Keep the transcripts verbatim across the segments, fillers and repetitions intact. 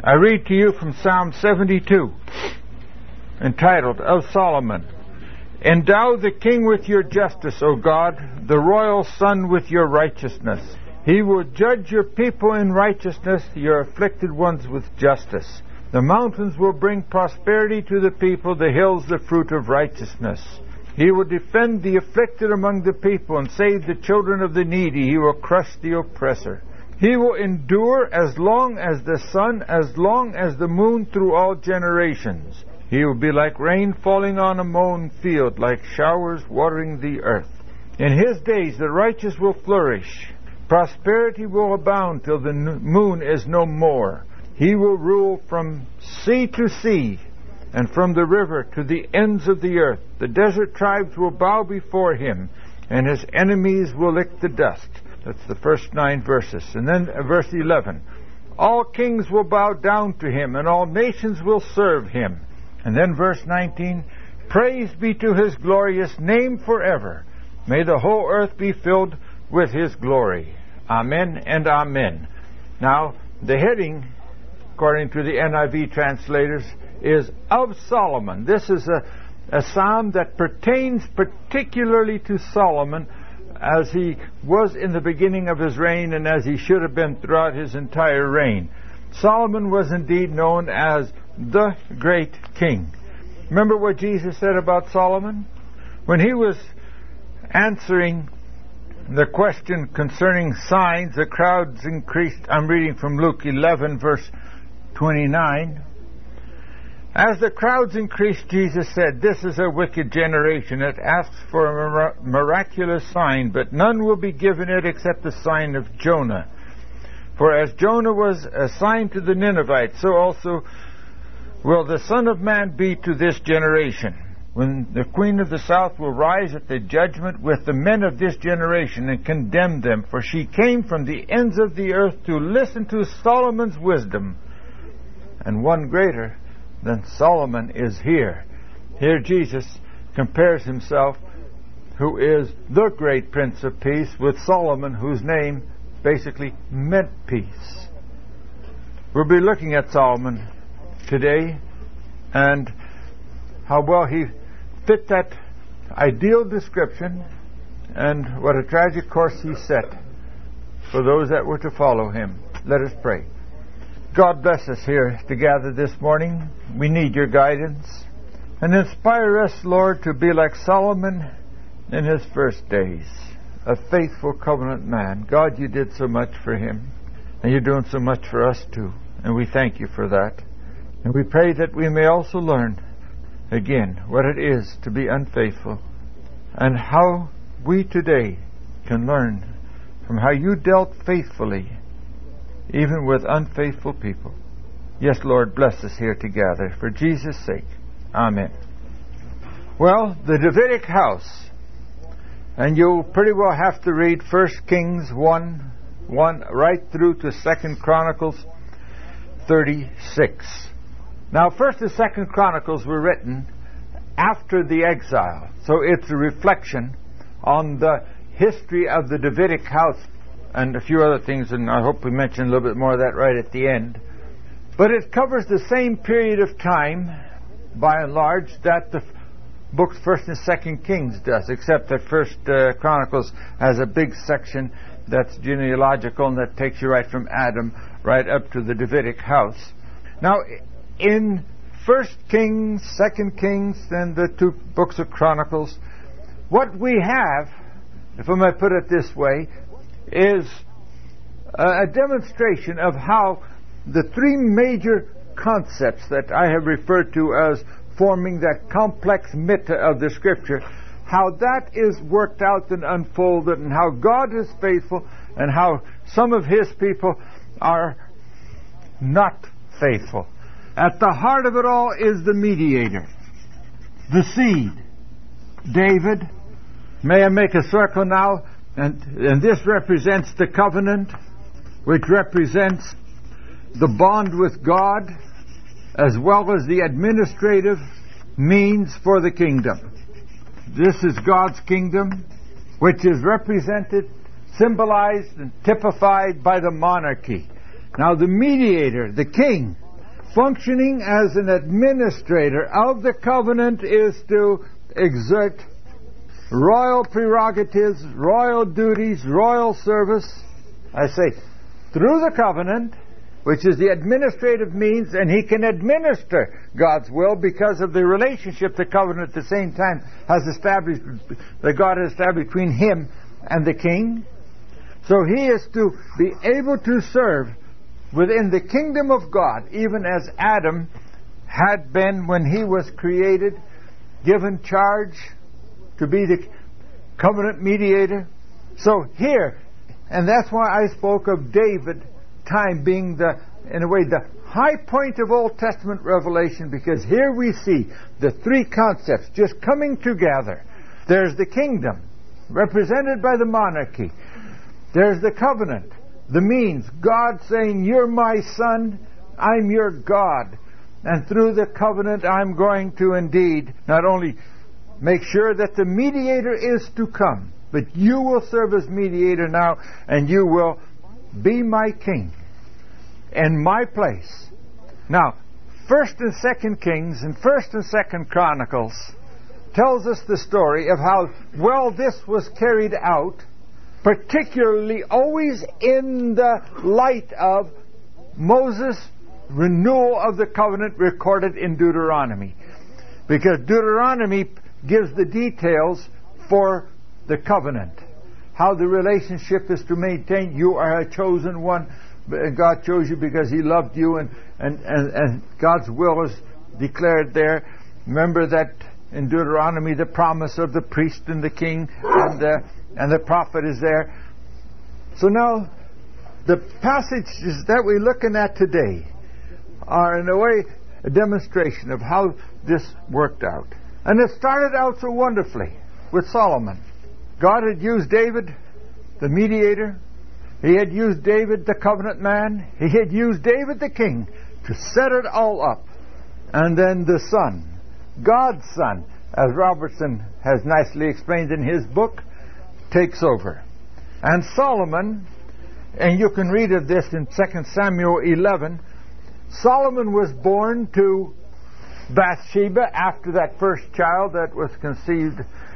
I read to you from Psalm seventy-two, entitled, Of Solomon. Endow the king with your justice, O God, the royal son with your righteousness. He will judge your people in righteousness, your afflicted ones with justice. The mountains will bring prosperity to the people, the hills the fruit of righteousness. He will defend the afflicted among the people and save the children of the needy. He will crush the oppressor. He will endure as long as the sun, as long as the moon through all generations. He will be like rain falling on a mown field, like showers watering the earth. In his days the righteous will flourish. Prosperity will abound till the moon is no more. He will rule from sea to sea, and from the river to the ends of the earth. The desert tribes will bow before him, and his enemies will lick the dust. That's the first nine verses. And then uh, verse eleven. All kings will bow down to him, and all nations will serve him. And then verse nineteen. Praise be to his glorious name forever. May the whole earth be filled with his glory. Amen and amen. Now, the heading, according to the N I V translators, is Of Solomon. This is a, a psalm that pertains particularly to Solomon, as he was in the beginning of his reign and as he should have been throughout his entire reign. Solomon was indeed known as the great king. Remember what Jesus said about Solomon? When he was answering the question concerning signs, the crowds increased. I'm reading from Luke eleven, verse twenty-nine. As the crowds increased, Jesus said, This is a wicked generation. It asks for a miraculous sign, but none will be given it except the sign of Jonah. For as Jonah was a sign to the Ninevites, so also will the Son of Man be to this generation. When the Queen of the South will rise at the judgment with the men of this generation and condemn them, for she came from the ends of the earth to listen to Solomon's wisdom. And one greater than Solomon is here. Here Jesus compares himself, who is the great Prince of Peace, with Solomon, whose name basically meant peace. We'll be looking at Solomon today and how well he fit that ideal description and what a tragic course he set for those that were to follow him. Let us pray. God bless us here together this morning. We need your guidance. And inspire us, Lord, to be like Solomon in his first days, a faithful covenant man. God, you did so much for him, and you're doing so much for us too. And we thank you for that. And we pray that we may also learn again what it is to be unfaithful, and how we today can learn from how you dealt faithfully even with unfaithful people. Yes, Lord, bless us here together for Jesus' sake. Amen. Well, the Davidic house, and you'll pretty well have to read First Kings one, one right through to Second Chronicles thirty-six. Now, First and Second Chronicles were written after the exile, so it's a reflection on the history of the Davidic house and a few other things, and I hope we mention a little bit more of that right at the end. But it covers the same period of time, by and large, that the books First and Second Kings does, except that First uh, Chronicles has a big section that's genealogical and that takes you right from Adam right up to the Davidic house. Now, in First Kings, Second Kings, and the two books of Chronicles, what we have, if I may put it this way, is a demonstration of how the three major concepts that I have referred to as forming that complex mitta of the Scripture, how that is worked out and unfolded, and how God is faithful, and how some of His people are not faithful. At the heart of it all is the mediator, the seed, David. May I make a circle now? And, and this represents the covenant, which represents the bond with God, as well as the administrative means for the kingdom. This is God's kingdom, which is represented, symbolized, and typified by the monarchy. Now the mediator, the king, functioning as an administrator of the covenant is to exert royal prerogatives, royal duties, royal service. I say, through the covenant, which is the administrative means, and he can administer God's will because of the relationship the covenant at the same time has established, that God has established between him and the king. So he is to be able to serve within the kingdom of God, even as Adam had been when he was created, given charge to be the covenant mediator. So here, and that's why I spoke of David time being the, in a way, the high point of Old Testament revelation, because here we see the three concepts just coming together. There's the kingdom, represented by the monarchy. There's the covenant, the means, God saying, you're my son, I'm your God. And through the covenant, I'm going to indeed not only make sure that the mediator is to come, but you will serve as mediator now, and you will be my king in my place. Now, First and Second Kings and First and Second Chronicles tells us the story of how well this was carried out, particularly always in the light of Moses' renewal of the covenant recorded in Deuteronomy. Because Deuteronomy gives the details for the covenant, how the relationship is to maintain. You are a chosen one, and God chose you because he loved you, and, and, and, and God's will is declared there. Remember that in Deuteronomy the promise of the priest and the king and, uh, and the prophet is there. So now the passages that we're looking at today are in a way a demonstration of how this worked out. And it started out so wonderfully with Solomon. God had used David, the mediator. He had used David, the covenant man. He had used David, the king, to set it all up. And then the Son, God's Son, as Robertson has nicely explained in his book, takes over. And Solomon, and you can read of this in Second Samuel eleven, Solomon was born to Bathsheba after that first child that was conceived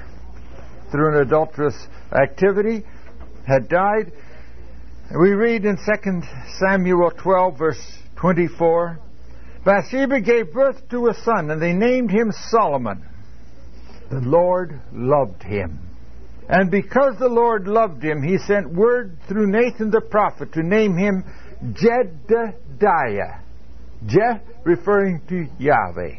through an adulterous activity had died. We read in Second Samuel twelve, verse twenty-four, Bathsheba gave birth to a son, and they named him Solomon. The Lord loved him. And because the Lord loved him, he sent word through Nathan the prophet to name him Jedediah. Je referring to Yahweh.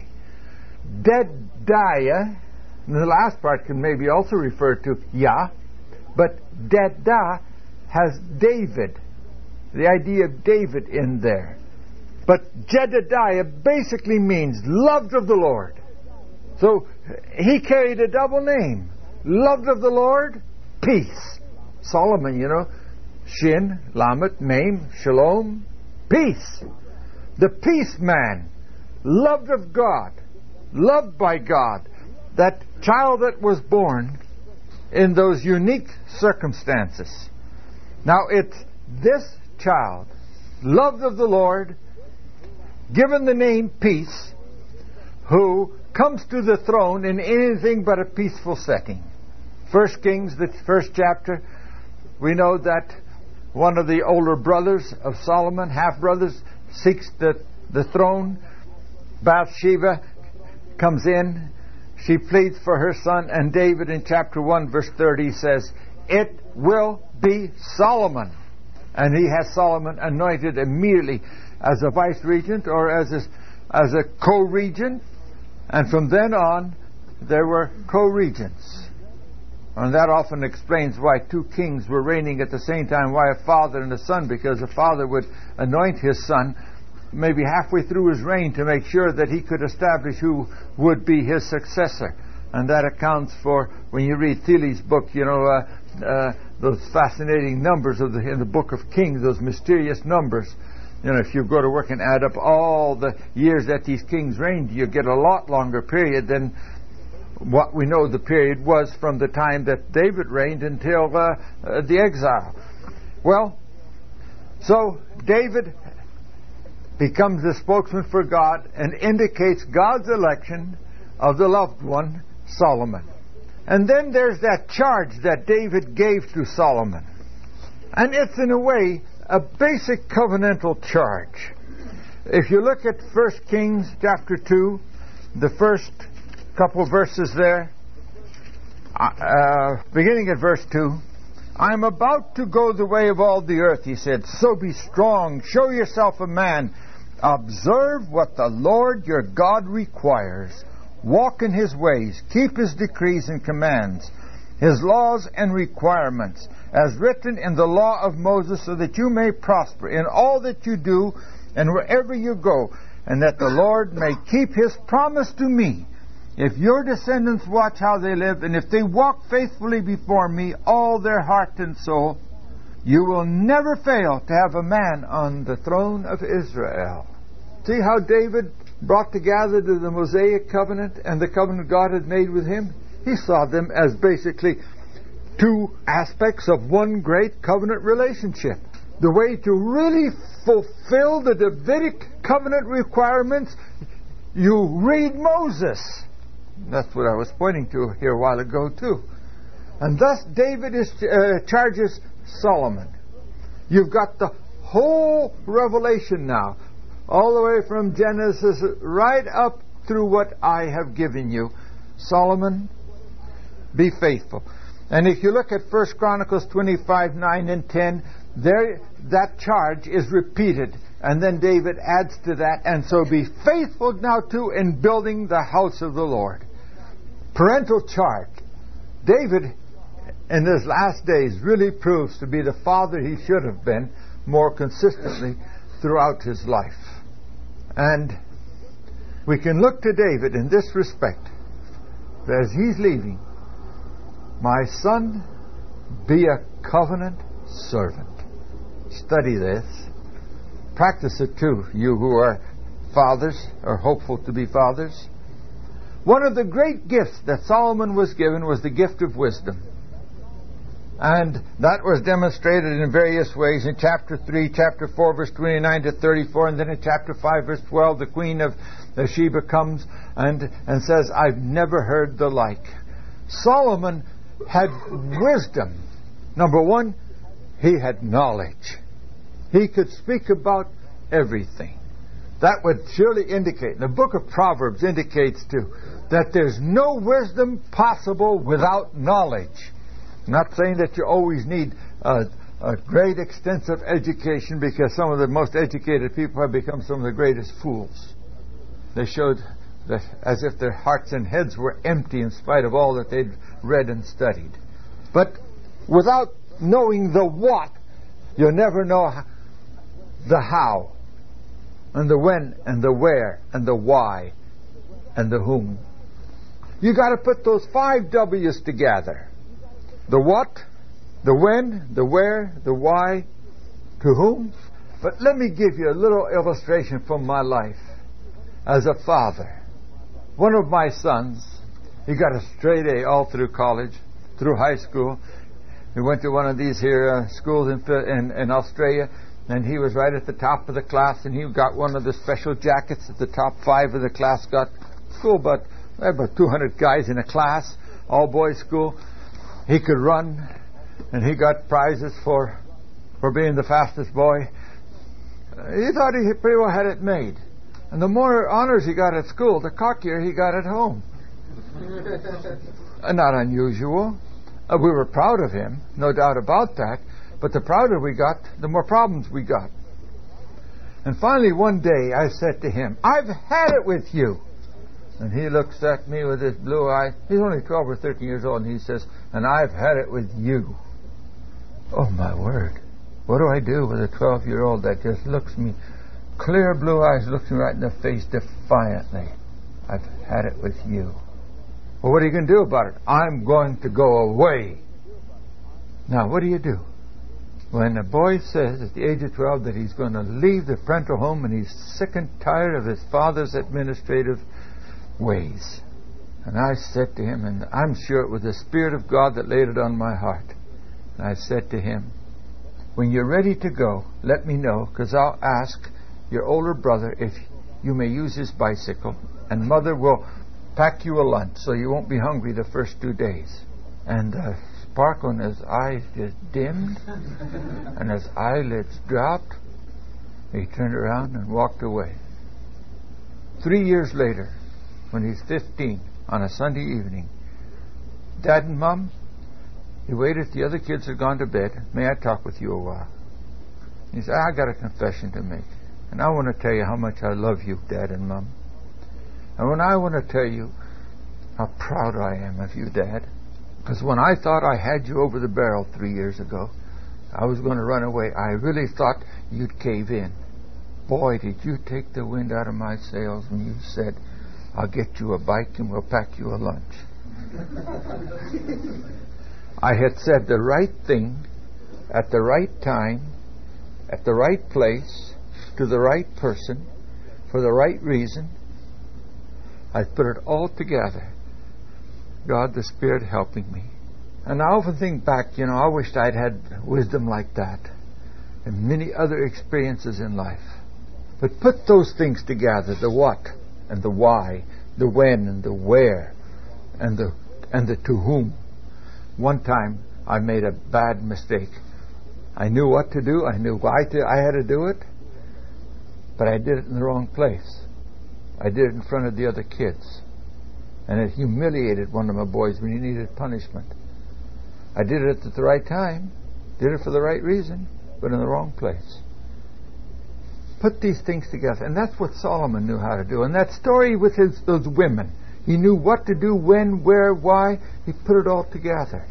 Dediah, and the last part can maybe also refer to Yah, but Dedah has David, the idea of David in there. But Jedediah basically means loved of the Lord. So he carried a double name. Loved of the Lord, peace. Solomon, you know, Shin, Lamet, Mem, Shalom, peace. The peace man, loved of God, loved by God. That child that was born in those unique circumstances. Now it's this child, loved of the Lord, given the name peace, who comes to the throne in anything but a peaceful setting. First Kings, the first chapter, we know that one of the older brothers of Solomon, half-brothers, seeks the, the throne. Bathsheba comes in. She pleads for her son, and David in chapter one, verse thirty says, it will be Solomon. And he has Solomon anointed immediately as a vice-regent or as a, as a co-regent. And from then on, there were co-regents. And that often explains why two kings were reigning at the same time, why a father and a son, because the father would anoint his son maybe halfway through his reign to make sure that he could establish who would be his successor. And that accounts for, when you read Thiele's book, you know, uh, uh, those fascinating numbers of the, in the book of Kings, those mysterious numbers. You know, if you go to work and add up all the years that these kings reigned, you get a lot longer period than what we know the period was from the time that David reigned until uh, uh, the exile. Well, so David becomes the spokesman for God and indicates God's election of the loved one, Solomon. And then there's that charge that David gave to Solomon. And it's in a way a basic covenantal charge. If you look at First Kings chapter two, the first couple verses there, uh, beginning at verse two, I am about to go the way of all the earth, he said. So be strong, show yourself a man. Observe what the Lord your God requires. Walk in his ways, keep his decrees and commands, his laws and requirements, as written in the law of Moses, so that you may prosper in all that you do and wherever you go, and that the Lord may keep his promise to me. If your descendants watch how they live, and if they walk faithfully before me, all their heart and soul, you will never fail to have a man on the throne of Israel. See how David brought together to the Mosaic covenant and the covenant God had made with him? He saw them as basically two aspects of one great covenant relationship. The way to really fulfill the Davidic covenant requirements, you read Moses. That's what I was pointing to here a while ago too. And thus David is, uh, charges Solomon. You've got the whole revelation now, all the way from Genesis right up through what I have given you. Solomon, be faithful. And if you look at First Chronicles twenty-five, nine and ten, there that charge is repeated. And then David adds to that, and so be faithful now too in building the house of the Lord. Parental charge. David, in his last days, really proves to be the father he should have been more consistently throughout his life. And we can look to David in this respect. As he's leaving, my son, be a covenant servant. Study this. Practice it too, you who are fathers or hopeful to be fathers. One of the great gifts that Solomon was given was the gift of wisdom. And that was demonstrated in various ways in chapter three, chapter four, verse twenty-nine to thirty-four, and then in chapter five, verse twelve, the queen of Sheba comes and, and says, I've never heard the like. Solomon had wisdom. Number one, he had knowledge. He could speak about everything. That would surely indicate, the book of Proverbs indicates too, that there's no wisdom possible without knowledge. I'm not saying that you always need a, a great extensive education, because some of the most educated people have become some of the greatest fools. They showed that as if their hearts and heads were empty in spite of all that they'd read and studied. But without knowing the what, you'll never know the how, and the when, and the where, and the why, and the whom. You got to put those five W's together. The what, the when, the where, the why, to whom. But let me give you a little illustration from my life as a father. One of my sons, he got a straight A all through college, through high school. He went to one of these here uh, schools in, in, in Australia, and he was right at the top of the class, and he got one of the special jackets that the top five of the class got. School, but about two hundred guys in a class, all boys school. He could run, and he got prizes for for being the fastest boy. He thought he pretty well had it made. And the more honors he got at school, the cockier he got at home. uh, not unusual. Uh, we were proud of him, no doubt about that. But the prouder we got, the more problems we got. And finally one day I said to him, I've had it with you. And he looks at me with his blue eye. He's only twelve or thirteen years old, and he says, and I've had it with you. Oh, my word. What do I do with a twelve-year-old that just looks me, clear blue eyes, looks me right in the face defiantly? I've had it with you. Well, what are you going to do about it? I'm going to go away. Now, what do you do? When a boy says at the age of twelve that he's going to leave the parental home and he's sick and tired of his father's administrative ways. And I said to him, and I'm sure it was the Spirit of God that laid it on my heart. And I said to him, when you're ready to go, let me know, because I'll ask your older brother if you may use his bicycle, and Mother will pack you a lunch so you won't be hungry the first two days. And the sparkle in his eyes just dimmed, and his eyelids dropped. He turned around and walked away. Three years later, when he's fifteen, on a Sunday evening, Dad and Mom, he waited till the other kids had gone to bed. May I talk with you a while? He said, I got a confession to make. And I want to tell you how much I love you, Dad and Mom. And when I want to tell you how proud I am of you, Dad. Because when I thought I had you over the barrel three years ago, I was going to run away. I really thought you'd cave in. Boy, did you take the wind out of my sails when you said, I'll get you a bike and we'll pack you a lunch. I had said the right thing at the right time, at the right place, to the right person, for the right reason. I put it all together. God the Spirit helping me. And I often think back, you know, I wished I'd had wisdom like that and many other experiences in life. But put those things together, the what and the why, the when and the where, and the and the to whom. One time I made a bad mistake. I knew what to do. I knew why to, I had to do it. But I did it in the wrong place. I did it in front of the other kids. And it humiliated one of my boys when he needed punishment. I did it at the right time. Did it for the right reason, but in the wrong place. Put these things together. And that's what Solomon knew how to do. And that story with his those women. He knew what to do, when, where, why. He put it all together.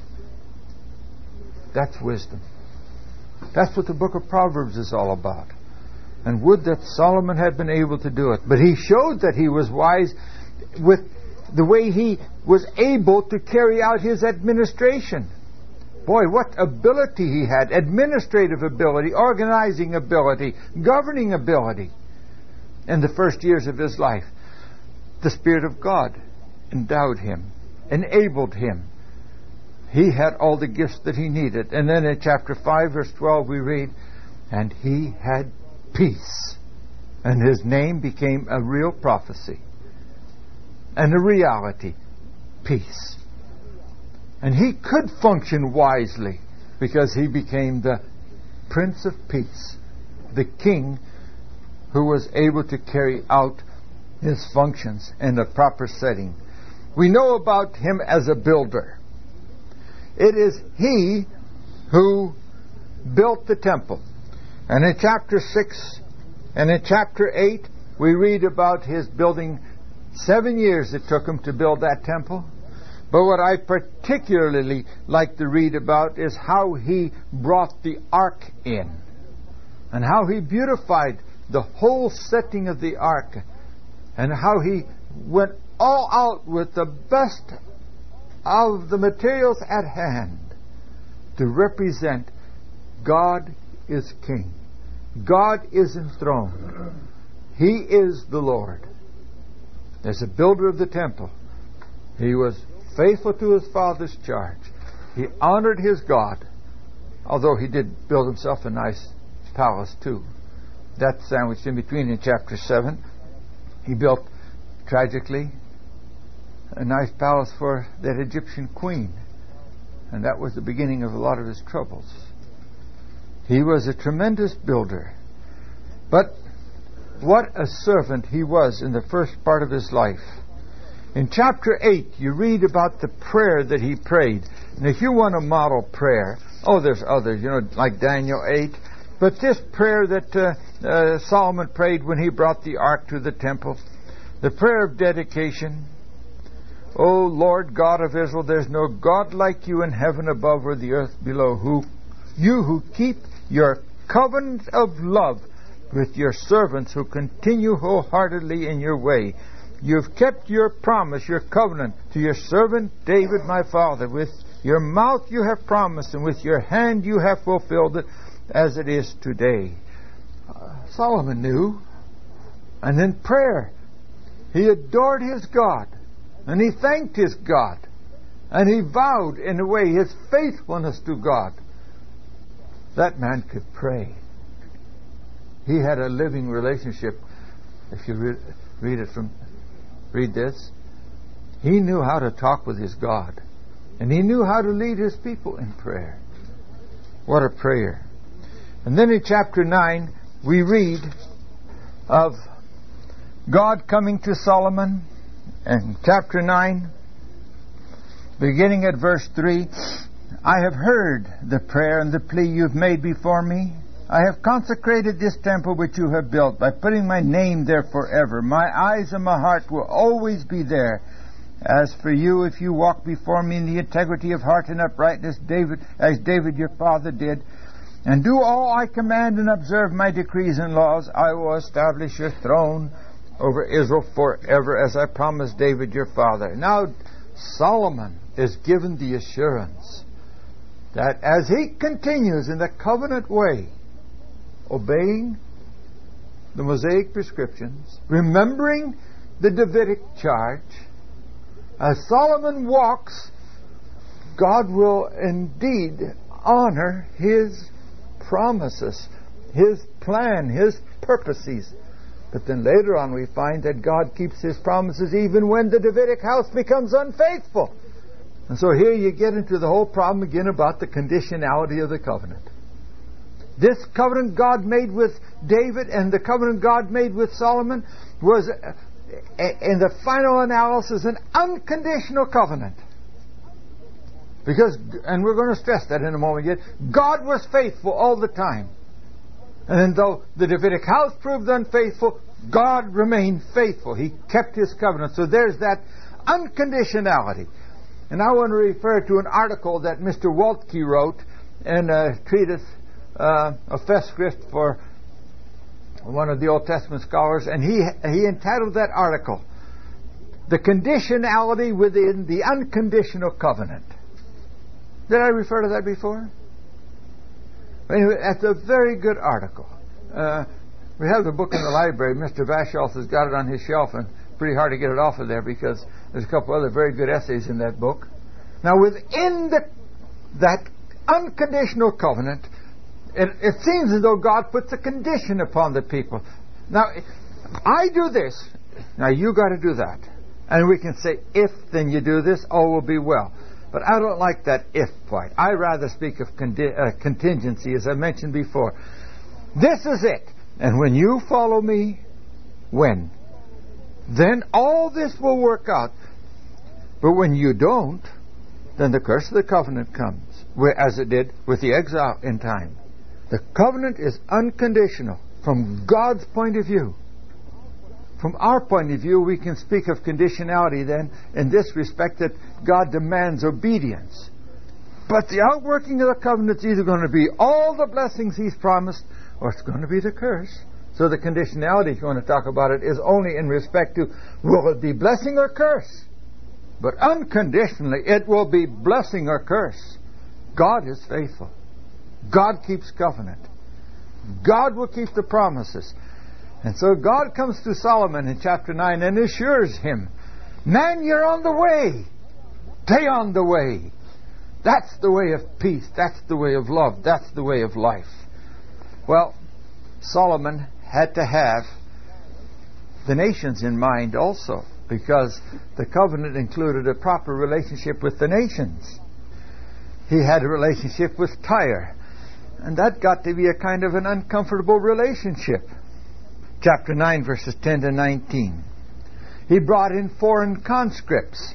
That's wisdom. That's what the book of Proverbs is all about. And would that Solomon had been able to do it. But he showed that he was wise with the way he was able to carry out his administration. Boy, what ability he had. Administrative ability, organizing ability, governing ability in the first years of his life. The Spirit of God endowed him, enabled him. He had all the gifts that he needed. And then in chapter five, verse twelve, we read, and he had peace. And his name became a real prophecy and a reality. Peace. And he could function wisely because he became the Prince of Peace, the king who was able to carry out his functions in the proper setting. We know about him as a builder. It is he who built the temple. And in chapter six and in chapter eight, we read about his building. Seven years it took him to build that temple. But what I particularly like to read about is how he brought the ark in. And how he beautified the whole setting of the ark. And how he went all out with the best of the materials at hand to represent God is King. God is enthroned. He is the Lord. As a builder of the temple, he was faithful to his father's charge. He honored his God, although he did build himself a nice palace too. That's sandwiched in between in chapter seven. He built, tragically, a nice palace for that Egyptian queen. And that was the beginning of a lot of his troubles. He was a tremendous builder. But what a servant he was in the first part of his life. In chapter eight, you read about the prayer that he prayed. And if you want a model prayer, oh, there's others, you know, like Daniel eight. But this prayer that uh, uh, Solomon prayed when he brought the ark to the temple, the prayer of dedication. O Lord God of Israel, there's no God like you in heaven above or the earth below, who you who keep your covenant of love with your servants who continue wholeheartedly in your way. You've kept your promise, your covenant, to your servant David my father. With your mouth you have promised, and with your hand you have fulfilled it, as it is today. Uh, Solomon knew. And in prayer, he adored his God. And he thanked his God. And he vowed, in a way, his faithfulness to God. That man could pray. He had a living relationship. If you read, read it from, read this, he knew how to talk with his God, and he knew how to lead his people in prayer. What a prayer! And then in chapter nine, we read of God coming to Solomon, and chapter nine, beginning at verse three, I have heard the prayer and the plea you've made before me. I have consecrated this temple which you have built by putting my name there forever. My eyes and my heart will always be there. As for you, if you walk before me in the integrity of heart and uprightness, David, as David your father did, and do all I command and observe my decrees and laws, I will establish your throne over Israel forever, as I promised David your father. Now, Solomon is given the assurance that as he continues in the covenant way, obeying the Mosaic prescriptions, remembering the Davidic charge, as Solomon walks, God will indeed honor his promises, his plan, his purposes. But then later on we find that God keeps his promises even when the Davidic house becomes unfaithful. And so here you get into the whole problem again about the conditionality of the covenant. This covenant God made with David and the covenant God made with Solomon was, in the final analysis, an unconditional covenant. Because, and we're going to stress that in a moment yet, God was faithful all the time. And though the Davidic house proved unfaithful, God remained faithful. He kept his covenant. So there's that unconditionality. And I want to refer to an article that Mister Waltke wrote in a treatise, uh, a festschrift for one of the Old Testament scholars, and he he entitled that article, "The Conditionality Within the Unconditional Covenant." Did I refer to that before? Anyway, that's a very good article. Uh, we have the book in the library. Mister Vasholz has got it on his shelf, and pretty hard to get it off of there because there's a couple other very good essays in that book. Now, within the, that unconditional covenant, it, it seems as though God puts a condition upon the people. Now, I do this. Now, you got to do that. And we can say, if then you do this, all will be well. But I don't like that if part. I rather speak of condi- uh, contingency, as I mentioned before. This is it. And when you follow me, when? Then all this will work out. But when you don't, then the curse of the covenant comes, as it did with the exile in time. The covenant is unconditional from God's point of view. From our point of view, we can speak of conditionality then in this respect, that God demands obedience. But the outworking of the covenant is either going to be all the blessings he's promised, or it's going to be the curse. So the conditionality, if you want to talk about it, is only in respect to, will it be blessing or curse? But unconditionally, it will be blessing or curse. God is faithful. God keeps covenant. God will keep the promises. And so God comes to Solomon in chapter nine and assures him, man, you're on the way. Stay on the way. That's the way of peace. That's the way of love. That's the way of life. Well, Solomon had to have the nations in mind also, because the covenant included a proper relationship with the nations. He had a relationship with Tyre, and that got to be a kind of an uncomfortable relationship. Chapter nine, verses ten to nineteen. He brought in foreign conscripts.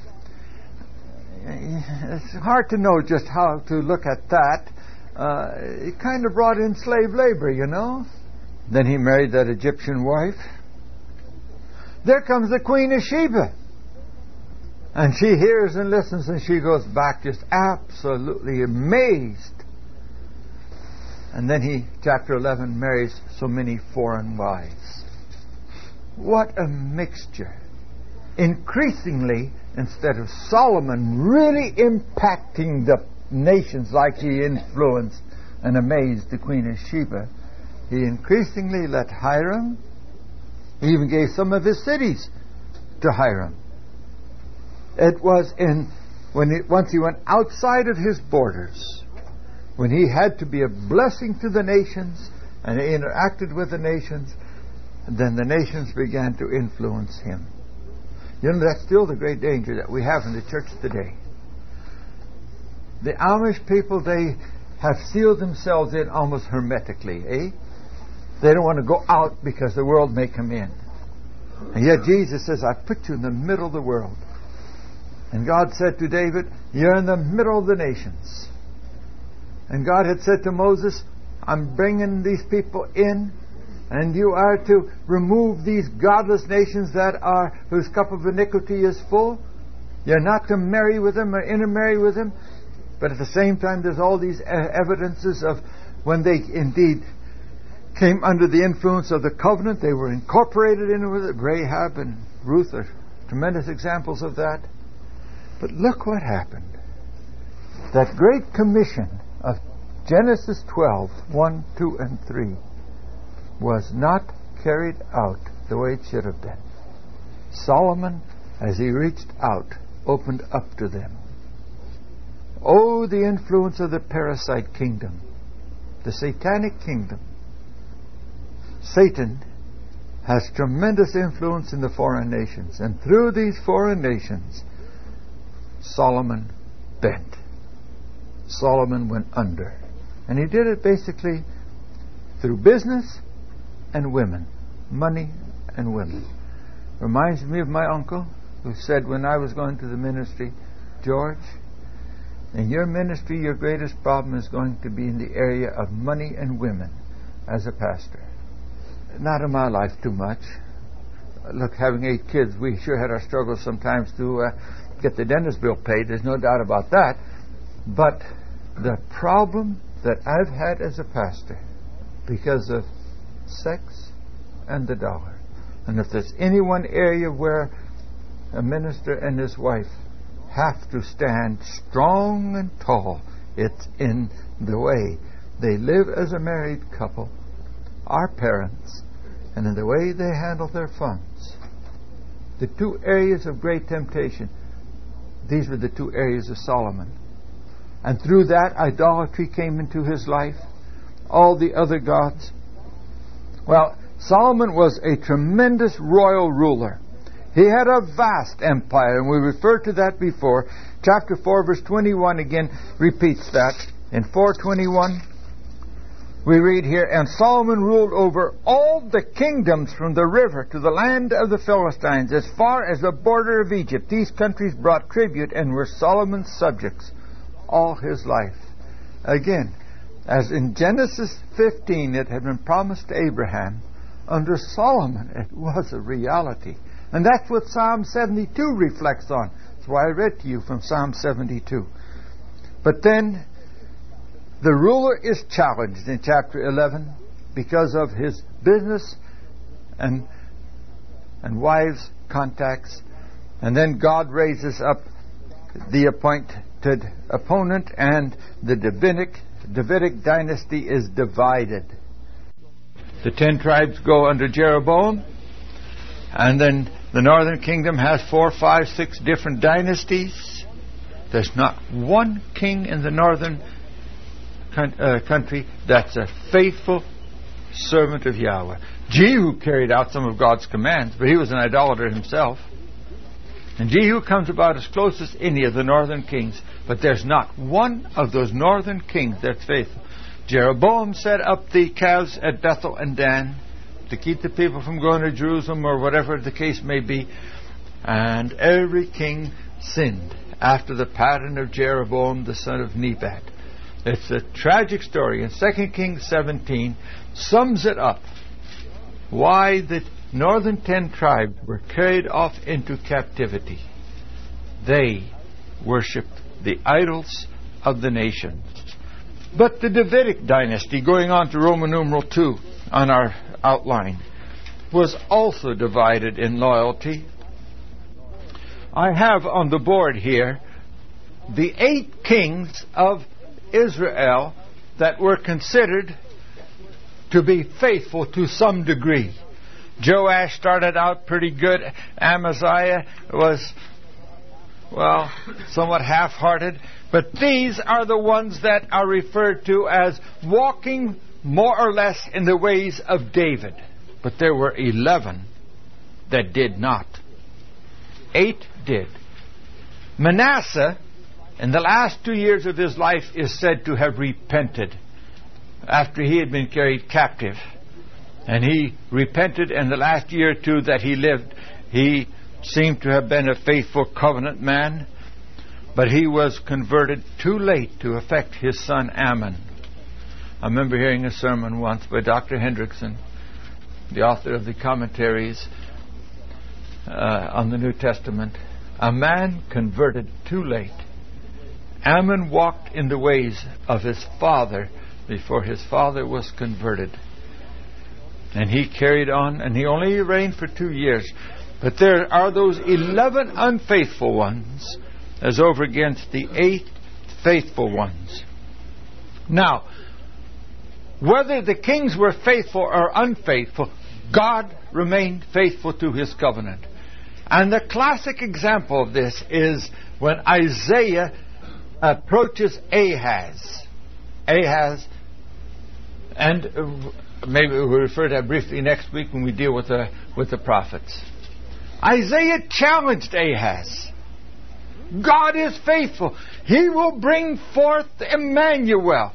It's hard to know just how to look at that. Uh, he kind of brought in slave labor, you know. Then he married that Egyptian wife. There comes the Queen of Sheba. And she hears and listens, and she goes back just absolutely amazed. And then he, chapter eleven, marries so many foreign wives. What a mixture. Increasingly, instead of Solomon really impacting the nations like he influenced and amazed the Queen of Sheba, he increasingly let Hiram, he even gave some of his cities to Hiram. It was in, when it, once he went outside of his borders, when he had to be a blessing to the nations, and he interacted with the nations, and then the nations began to influence him. You know, that's still the great danger that we have in the church today. The Amish people, they have sealed themselves in almost hermetically, eh? They don't want to go out because the world may come in. And yet Jesus says, I put you in the middle of the world. And God said to David, you're in the middle of the nations. And God had said to Moses, I'm bringing these people in, and you are to remove these godless nations that are, whose cup of iniquity is full. You're not to marry with them or intermarry with them. But at the same time, there's all these evidences of when they indeed came under the influence of the covenant, they were incorporated into it. Rahab and Ruth are tremendous examples of that. But look what happened. That great commission of Genesis twelve, one, two, and three was not carried out the way it should have been. Solomon, as he reached out, opened up to them. Oh, the influence of the parasite kingdom, the satanic kingdom. Satan has tremendous influence in the foreign nations, and through these foreign nations, Solomon bent. Solomon went under. And he did it basically through business and women. Money and women. Reminds me of my uncle who said when I was going to the ministry, George, in your ministry your greatest problem is going to be in the area of money and women as a pastor. Not in my life too much. Look, having eight kids, we sure had our struggles sometimes to uh, get the dentist bill paid. There's no doubt about that. But the problem that I've had as a pastor, because of sex and the dollar, and if there's any one area where a minister and his wife have to stand strong and tall, it's in the way they live as a married couple, our parents, and in the way they handle their funds. The two areas of great temptation, these were the two areas of Solomon. And through that, idolatry came into his life. All the other gods. Well, Solomon was a tremendous royal ruler. He had a vast empire, and we referred to that before. Chapter four, verse twenty-one again repeats that. In four twenty-one, we read here, and Solomon ruled over all the kingdoms from the river to the land of the Philistines, as far as the border of Egypt. These countries brought tribute and were Solomon's subjects all his life. Again, as in Genesis fifteen it had been promised to Abraham, under Solomon it was a reality. And that's what Psalm seventy-two reflects on. That's why I read to you from Psalm seventy-two. But then the ruler is challenged in chapter eleven because of his business and and wives' contacts. And then God raises up the appointed opponent, and the Davidic, Davidic dynasty is divided. The ten tribes go under Jeroboam, and then the northern kingdom has four, five, six different dynasties. There's not one king in the northern uh, country that's a faithful servant of Yahweh. Jehu carried out some of God's commands, but he was an idolater himself. And Jehu comes about as close as any of the northern kings, but there's not one of those northern kings that's faithful. Jeroboam set up the calves at Bethel and Dan to keep the people from going to Jerusalem or whatever the case may be. And every king sinned after the pattern of Jeroboam the son of Nebat. It's a tragic story. And Second Kings seventeen sums it up. Why the northern ten tribes were carried off into captivity. They worshipped the idols of the nations. But the Davidic dynasty, going on to Roman numeral two on our outline, was also divided in loyalty. I have on the board here the eight kings of Israel that were considered to be faithful to some degree. Joash started out pretty good. Amaziah was, well, somewhat half-hearted. But these are the ones that are referred to as walking more or less in the ways of David, but there were eleven that did not. Eight did. Manasseh, in the last two years of his life, is said to have repented after he had been carried captive. And he repented in the last year or two that he lived. He seemed to have been a faithful covenant man, but he was converted too late to affect his son Ammon. I remember hearing a sermon once by Doctor Hendrickson, the author of the commentaries uh, on the New Testament. A man converted too late. Ammon walked in the ways of his father before his father was converted. And he carried on, and he only reigned for two years. But there are those eleven unfaithful ones as over against the eight faithful ones. Now, whether the kings were faithful or unfaithful, God remained faithful to His covenant. And the classic example of this is when Isaiah approaches Ahaz. Ahaz, and maybe we'll refer to that briefly next week when we deal with the, with the prophets. Isaiah challenged Ahaz. God is faithful. He will bring forth Emmanuel.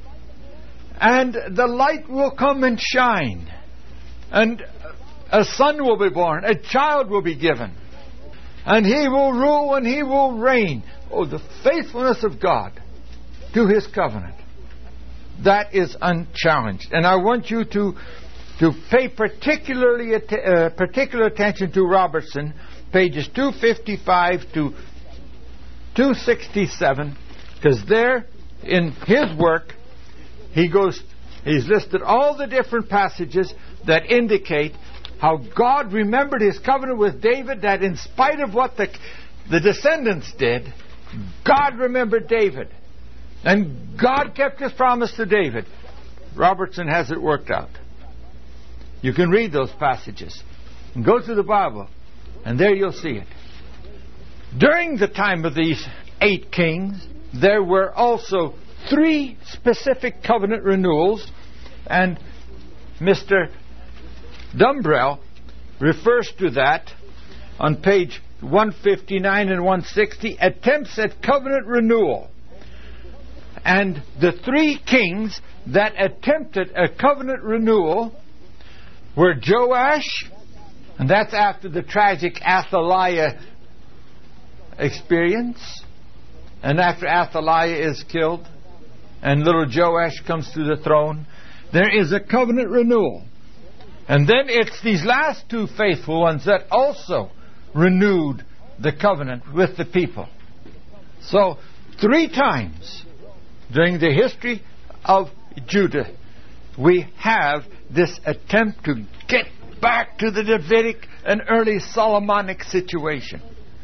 And the light will come and shine. And a son will be born. A child will be given. And He will rule and He will reign. Oh, the faithfulness of God to His covenant. That is unchallenged. And I want you to to pay particularly uh, particular attention to Robertson, pages two fifty-five to two sixty-seven, because there in his work he goes he's listed all the different passages that indicate how God remembered His covenant with David, that in spite of what the the descendants did, God remembered David. And God kept His promise to David. Robertson has it worked out. You can read those passages. And go to the Bible. And there you'll see it. During the time of these eight kings, there were also three specific covenant renewals. And Mister Dumbrell refers to that on page one fifty-nine and one sixty, attempts at covenant renewal. And the three kings that attempted a covenant renewal were Joash, and that's after the tragic Athaliah experience, and after Athaliah is killed and little Joash comes to the throne, there is a covenant renewal. And then it's these last two faithful ones that also renewed the covenant with the people. So, three times during the history of Judah, we have this attempt to get back to the Davidic and early Solomonic situation.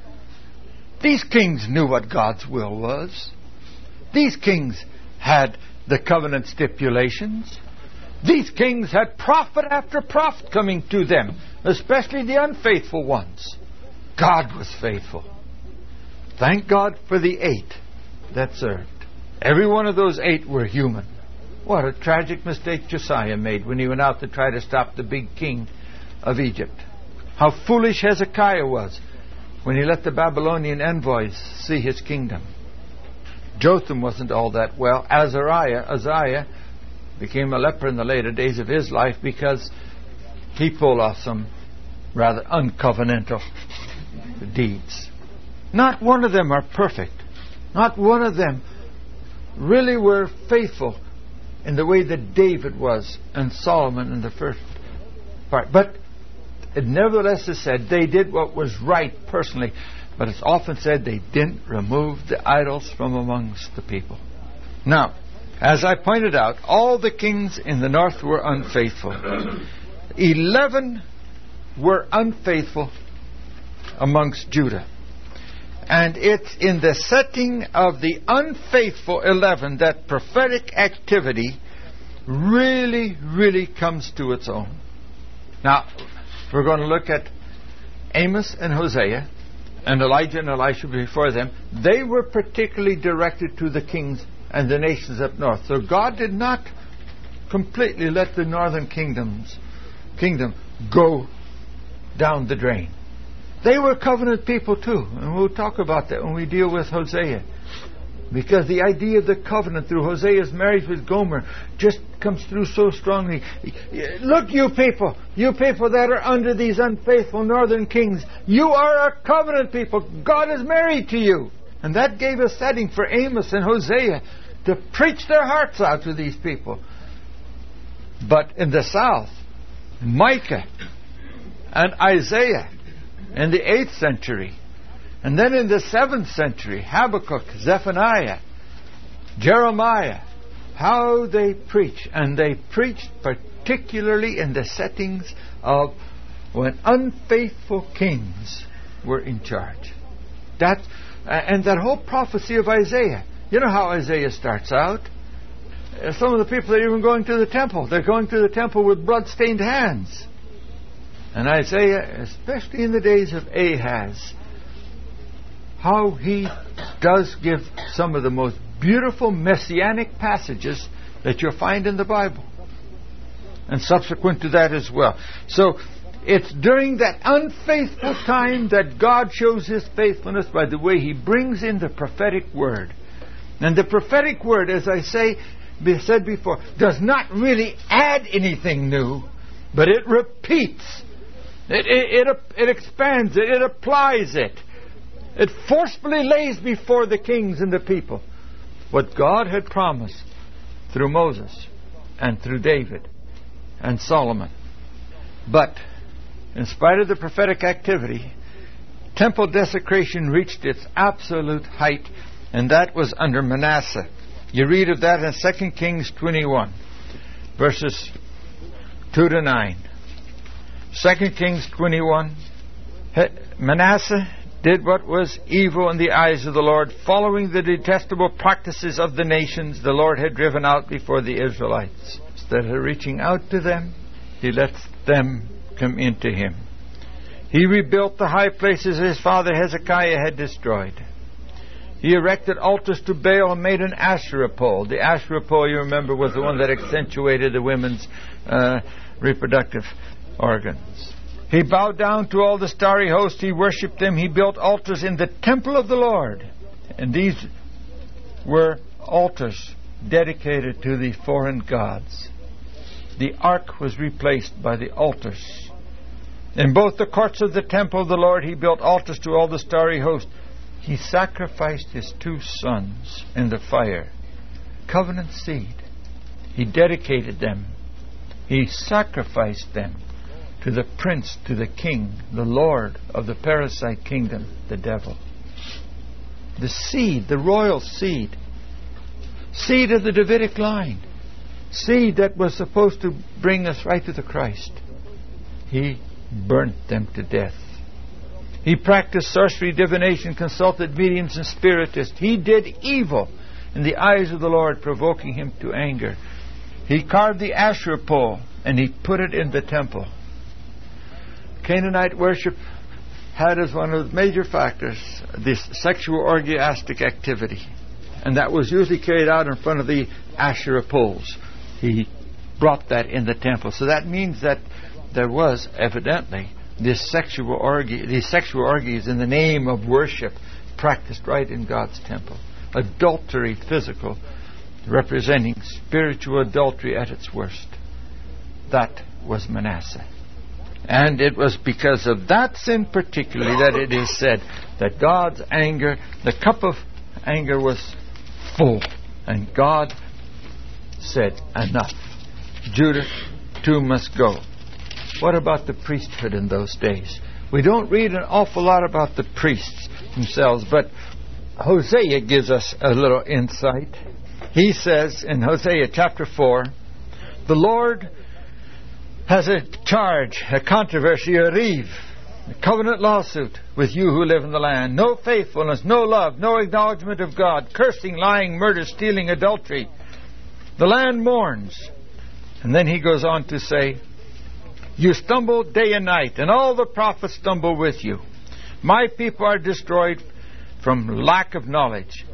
These kings knew what God's will was. These kings had the covenant stipulations. These kings had prophet after prophet coming to them, especially the unfaithful ones. God was faithful. Thank God for the eight that served. Every one of those eight were human. What a tragic mistake Josiah made when he went out to try to stop the big king of Egypt. How foolish Hezekiah was when he let the Babylonian envoys see his kingdom. Jotham wasn't all that well. Azariah, Uzziah became a leper in the later days of his life because he pulled off some rather uncovenantal deeds. Not one of them are perfect. Not one of them really were faithful in the way that David was and Solomon in the first part. But it nevertheless is said they did what was right personally. But it's often said they didn't remove the idols from amongst the people. Now, as I pointed out, all the kings in the north were unfaithful. Eleven were unfaithful amongst Judah. And it's in the setting of the unfaithful eleven that prophetic activity really, really comes to its own. Now, we're going to look at Amos and Hosea, and Elijah and Elisha before them. They were particularly directed to the kings and the nations up north. So God did not completely let the northern kingdoms kingdom go down the drain. They were covenant people too, and we'll talk about that when we deal with Hosea. Because the idea of the covenant through Hosea's marriage with Gomer just comes through so strongly. Look, you people, you people that are under these unfaithful northern kings, you are a covenant people. God is married to you. And that gave a setting for Amos and Hosea to preach their hearts out to these people. But in the south, Micah and Isaiah in the eighth century, and then in the seventh century, Habakkuk, Zephaniah, Jeremiah, how they preach. And they preached particularly in the settings of when unfaithful kings were in charge. That, uh, and that whole prophecy of Isaiah. You know how Isaiah starts out? Uh, some of the people are even going to the temple. They're going to the temple with blood-stained hands. And Isaiah, especially in the days of Ahaz, how he does give some of the most beautiful messianic passages that you'll find in the Bible. And subsequent to that as well. So, it's during that unfaithful time that God shows His faithfulness by the way He brings in the prophetic word. And the prophetic word, as I say, said before, does not really add anything new, but it repeats. It, it, it, it expands it. It applies it. It forcefully lays before the kings and the people what God had promised through Moses and through David and Solomon. But in spite of the prophetic activity, temple desecration reached its absolute height, and that was under Manasseh. You read of that in Second Kings twenty-one, verses two to nine. Second Kings twenty-one, Manasseh did what was evil in the eyes of the Lord, following the detestable practices of the nations the Lord had driven out before the Israelites. Instead of reaching out to them, He lets them come into Him. He rebuilt the high places his father Hezekiah had destroyed. He erected altars to Baal and made an Asherah pole. The Asherah pole, you remember, was the one that accentuated the women's uh, reproductive organs. He bowed down to all the starry host. He worshipped them. He built altars in the temple of the Lord. And these were altars dedicated to the foreign gods. The ark was replaced by the altars. In both the courts of the temple of the Lord, he built altars to all the starry host. He sacrificed his two sons in the fire. Covenant seed. He dedicated them. He sacrificed them to the prince, to the king, the lord of the parasite kingdom, the devil. The seed, the royal seed. Seed of the Davidic line. Seed that was supposed to bring us right to the Christ. He burnt them to death. He practiced sorcery, divination, consulted mediums and spiritists. He did evil in the eyes of the Lord, provoking Him to anger. He carved the Asherah pole and he put it in the temple. Canaanite worship had as one of the major factors this sexual orgiastic activity. And that was usually carried out in front of the Asherah poles. He brought that in the temple. So that means that there was evidently this sexual orgy, these sexual orgies in the name of worship practiced right in God's temple. Adultery, physical, representing spiritual adultery at its worst. That was Manasseh. And it was because of that sin particularly that it is said that God's anger, the cup of anger was full. And God said, enough. Judah too must go. What about the priesthood in those days? We don't read an awful lot about the priests themselves, but Hosea gives us a little insight. He says in Hosea chapter four, the Lord has a charge, a controversy, a reeve, a covenant lawsuit with you who live in the land. No faithfulness, no love, no acknowledgement of God, cursing, lying, murder, stealing, adultery. The land mourns. And then he goes on to say, you stumble day and night, and all the prophets stumble with you. My people are destroyed from lack of knowledge.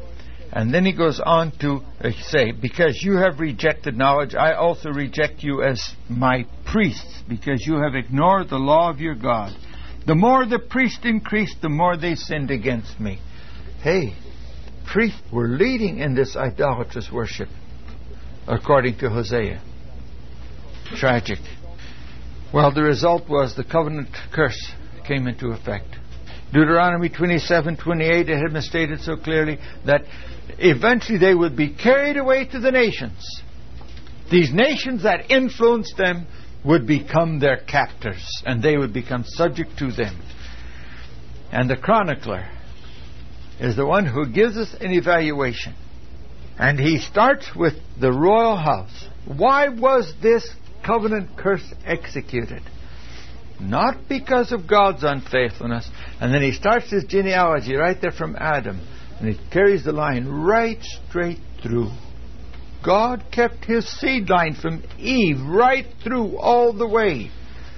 And then he goes on to uh, say, because you have rejected knowledge, I also reject you as my priests, because you have ignored the law of your God. The more the priests increased, the more they sinned against me. Hey, priests were leading in this idolatrous worship, according to Hosea. Tragic. Well, the result was the covenant curse came into effect. Deuteronomy twenty-seven twenty-eight, it had been stated so clearly that eventually they would be carried away to the nations. These nations that influenced them would become their captors, and they would become subject to them. And the chronicler is the one who gives us an evaluation. And he starts with the royal house. Why was this covenant curse executed? Not because of God's unfaithfulness. And then he starts his genealogy right there from Adam. And he carries the line right straight through. God kept his seed line from Eve right through all the way.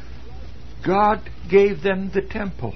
God gave them the temple.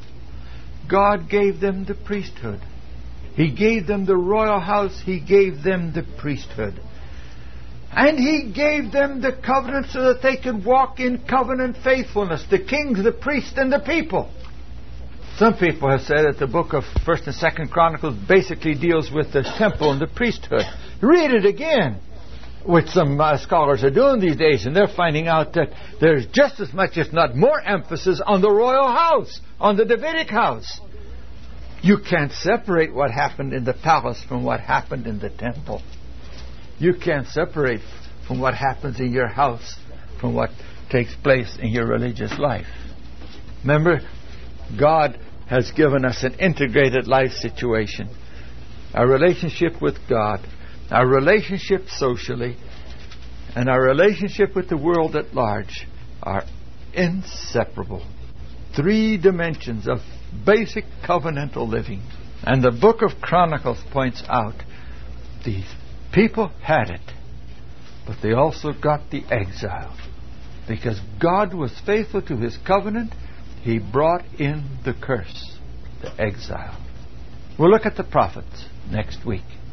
God gave them the priesthood. He gave them the royal house. He gave them the priesthood. And He gave them the covenant so that they could walk in covenant faithfulness. The kings, the priests, and the people. Some people have said that the book of First and Second Chronicles basically deals with the temple and the priesthood. Read it again, which some uh, scholars are doing these days, and they're finding out that there's just as much, if not more, emphasis on the royal house, on the Davidic house. You can't separate what happened in the palace from what happened in the temple. You can't separate from what happens in your house from what takes place in your religious life. Remember, God has given us an integrated life situation. Our relationship with God, our relationship socially, and our relationship with the world at large are inseparable. Three dimensions of basic covenantal living. And the book of Chronicles points out these people had it, but they also got the exile. Because God was faithful to His covenant, He brought in the curse, the exile. We'll look at the prophets next week.